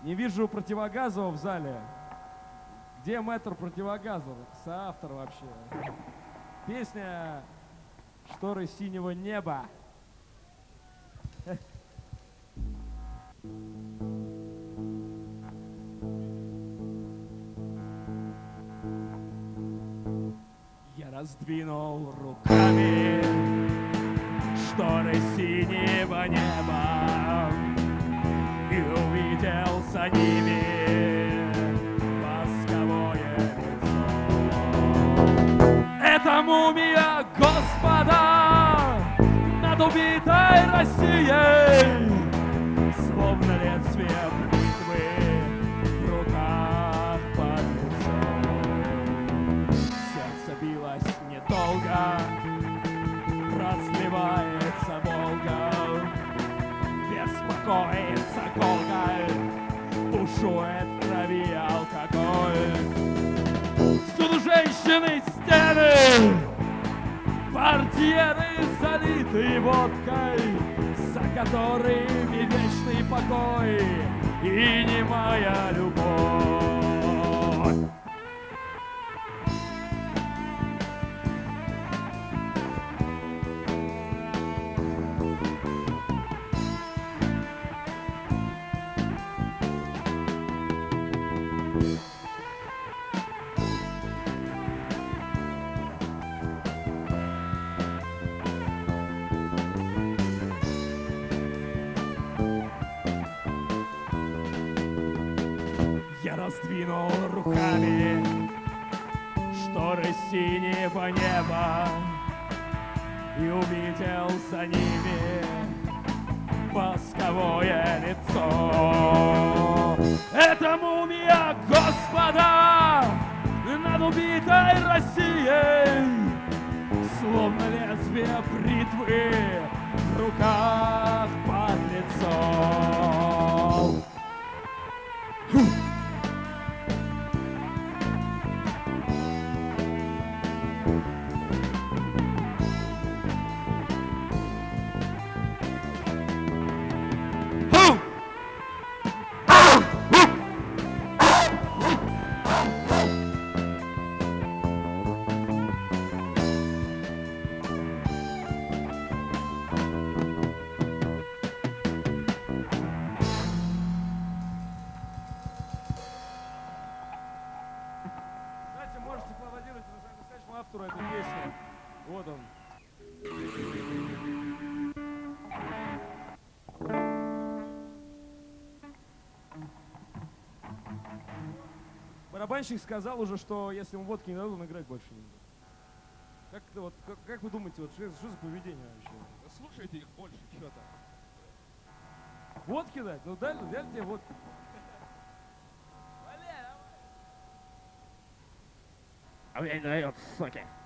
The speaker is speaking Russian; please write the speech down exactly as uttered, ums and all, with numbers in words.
Не вижу Противогазова в зале. Где мэтр Противогазов? Соавтор вообще. Песня «Шторы синего неба». Я раздвинул руками шторы синего неба и увидел за ними восковое лицо. Это мумия Господа над убитой Россией, словно лезвие бритвы в руках подлецов. Сердце билось недолго, разливается Волга, беспокоится Гоголь, бушует в крови алкоголь. Всюду женщины, стены, портьеры залиты водкой, за которыми вечный покой и немая любовь. Я раздвинул руками шторы синего неба и увидел за ними восковое лицо. Это мумия Господа над убитой Россией, словно лезвие бритвы в руках подлецов. Можете поаплодировать настоящему автору этой песни. Вот он. Барабанщик сказал уже, что если ему водки не дадут, он играть больше не будет. Как, вот, как, как вы думаете, вот, что, что за поведение вообще? Слушайте их больше, что-то. Водки дать? Ну дали, дали тебе водки. А мне не дает, суки.